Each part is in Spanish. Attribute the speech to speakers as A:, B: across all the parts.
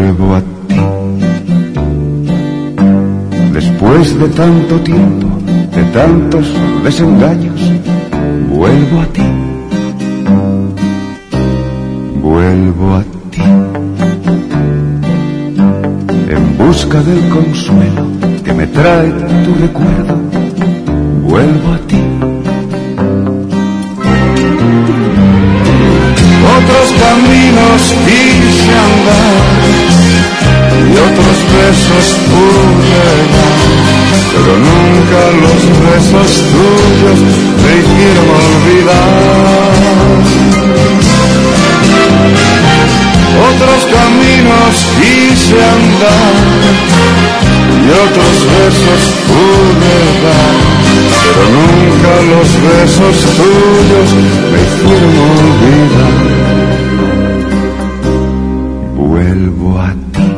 A: vuelvo a ti. Después de tanto tiempo, de tantos desengaños, vuelvo a ti. Vuelvo a ti. En busca del consuelo que me trae tu recuerdo, vuelvo a ti. Otros caminos quise andar y otros besos pude dar, pero nunca los besos tuyos me hicieron olvidar. Otros caminos quise andar y otros besos pude dar, pero nunca los besos tuyos me hicieron olvidar. Vuelvo a ti.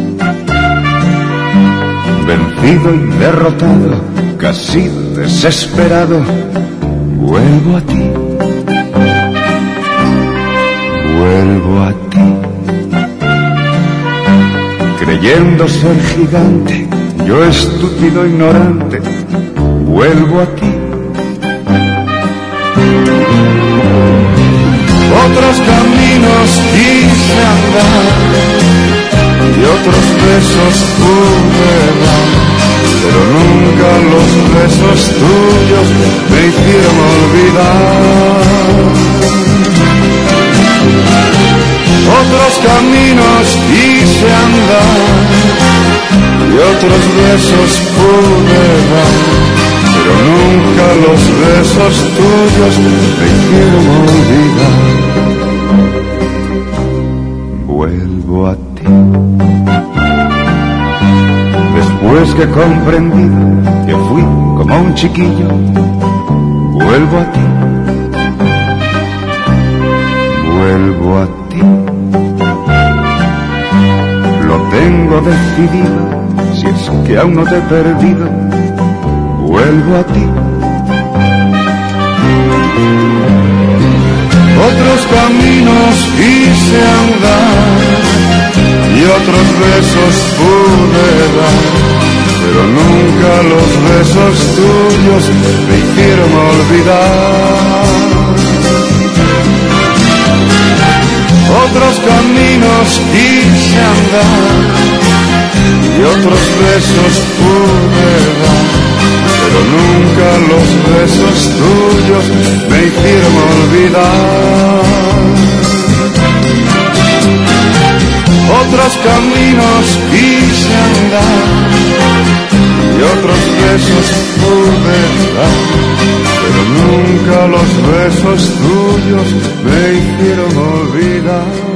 A: Vencido y derrotado, casi desesperado, vuelvo a ti. Vuelvo a ti. Creyendo ser gigante, yo estúpido ignorante, vuelvo a ti. Otros caminos quise andar y otros besos pude dar, pero nunca los besos tuyos me hicieron olvidar. Otros caminos quise andar y otros besos pude dar, pero nunca los besos tuyos me hicieron olvidar. Vuelvo a ti. Después que comprendí que fui como un chiquillo, vuelvo a ti. Vuelvo a ti. Lo tengo decidido, si es que aún no te he perdido, vuelvo a ti. Otros caminos quise andar y otros besos pude dar, pero nunca los besos tuyos me hicieron olvidar. Otros caminos quise andar y otros besos pude dar, pero nunca los besos tuyos me hicieron olvidar. Otros caminos quise andar y otros besos pude dar, pero nunca los besos tuyos me hicieron olvidar.